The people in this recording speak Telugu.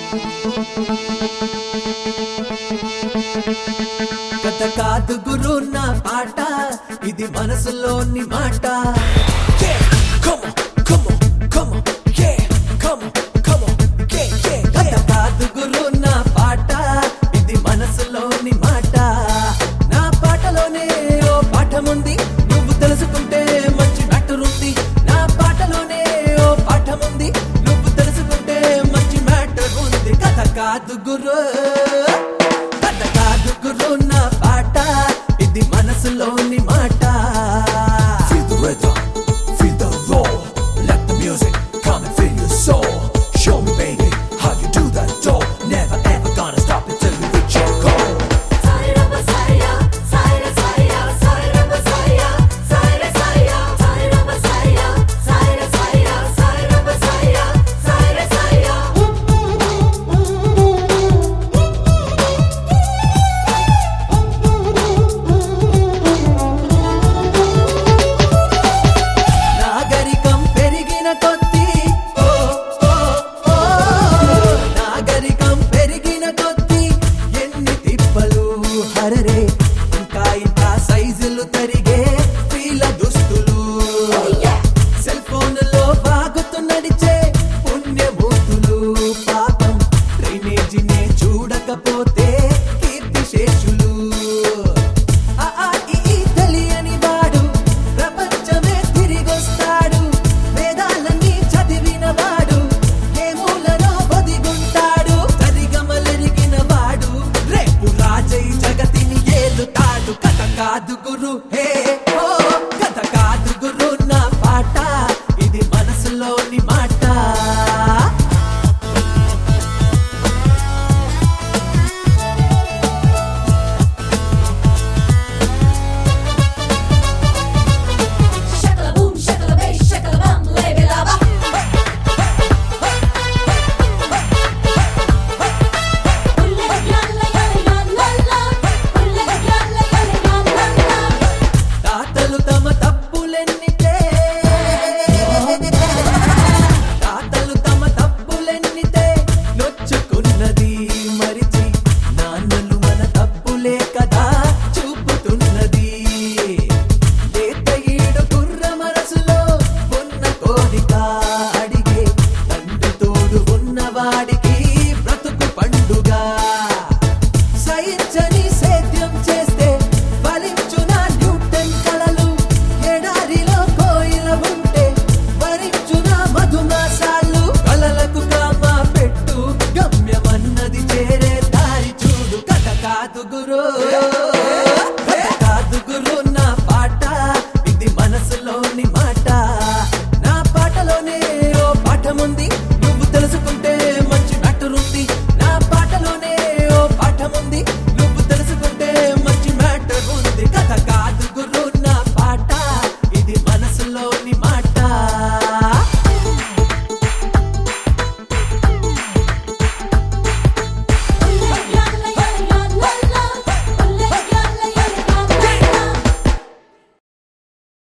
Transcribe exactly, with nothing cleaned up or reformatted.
కథ కాదు గురు నా పాట, ఇది మనసులోని మాట. కథ కాదు గురు నా పాట, ఇది మనసులోని మాట. నా పాటలోనే ఓ పాఠముంది, నువ్వు తెలుసుకుంటే మంచి మ్యాటర్ ఉంది. నా పాటలోనే ఓ పాఠముంది, నువ్వు తెలుసుకుంటే మంచి మ్యాటర్ ఉంది. కథ కాదు గురు, కథ కాదు గురు నా పాట, ఇది మనసులోని మాట. Feel the rhythm, feel the roll. Let the music come and fill your soul. Show me, baby, how you do that dough. Never ever gonna stop until you reach your goal. నాగరికం పెరిగిన కొద్దీ ఓ ఓ ఓ నాగరికం పెరిగిన కొద్దీ ఎన్ని తిప్పలు హరరే, ఇంకా ఇంకా సైజులు తరిగే వీళ్ళ దుస్తులు. సెల్ ఫోన్లో బాగుతూ నడిచే పుణ్యమూర్తులు, పాపం డ్రైనేజీనే చూడకపోతే కీర్తిశేషులు. ఆ ఆ ఈ ఈ తెలియని వాడు ప్రపంచమే తిరిగొస్తాడు. వేదాలన్నీ చదివిన వాడు ఏ మూలలో ఒదిగుంటాడు. సరిగమలెరిగిన వాడు రేపు రాజై జగతిని ఏలుతాడు. కథ కాదు గురు హే